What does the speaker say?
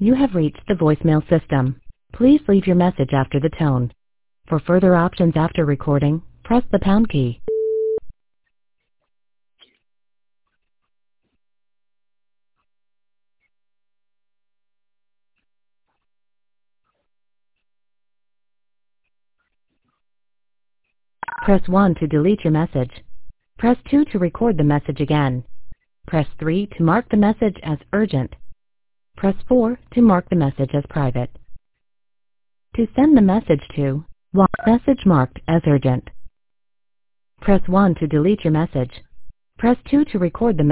You have reached the voicemail system. Please leave your message after the tone. For further options after recording, press the pound key. Press 1 to delete your message. Press 2 to record the message again. Press 3 to mark the message as urgent. Press 4 to mark the message as private. To send the message to message marked as urgent. Press 1 to delete your message. Press 2 to record the